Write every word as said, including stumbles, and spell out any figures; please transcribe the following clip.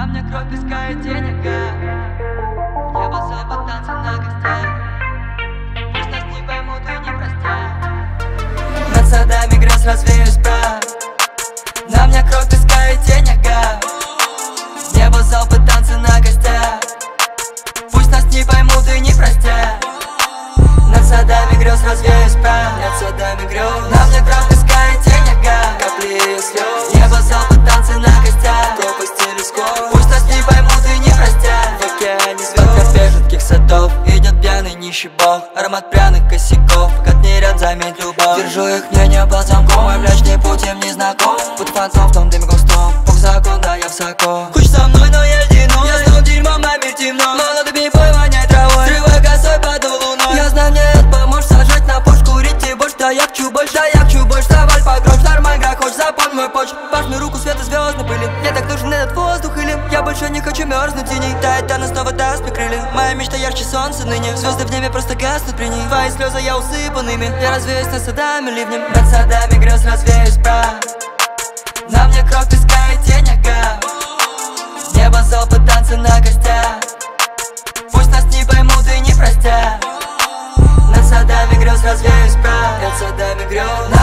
На мне кровь, песка и денега. Небо запад, танцы на гостях. Пусть нас не поймут и не простят. Над садами грез развеюсь прах. На мне кровь, песка и денега. Небо запад, танцы на гостях. Пусть нас не поймут и не простят. Над садами грез развеюсь прах. Над садами грез. На мне кровь, песка и денега. Капли и слез. Небо запад, танцы на гостях. Пропасть телескоп. Пусть нас не поймут и не простят. В океане звезд. Под кафе жидких садов идет пьяный нищий бог. Аромат пряных косяков, катный ряд, заметь любовь. Держу их мнение под замком. Мой млечный путь им не знаком. Путь фантом в том дым густом. Бог закон, да я высоко. Хочешь со мной, но я ледяной. Я снова дерьмом, а мир темно. Молодыми бой воняет травой. Срывай косой под луной. Я знаю, мне это поможет. Сажать на почку, курить и больше. Да я хочу больше, да я хочу больше. Заваль по грош, нормаль, грохочешь. Запомни мой почерк. Пожми руку, света звездной пыли. Мне так нужен этот воздух или я больше не хочу мерзнуть в тени. Тает она снова даст мне крылья. Моя мечта ярче солнца ныне. Звезды в небе просто гаснут при ней. Твои слезы я усыпанными. Я развеюсь над садами ливнем. Над садами грез развеюсь прах. На мне кровь, песка и денега. Небо запад, танцы на гостях. Пусть нас не поймут и не простят. Над садами грез развеюсь прах. Над садами грез.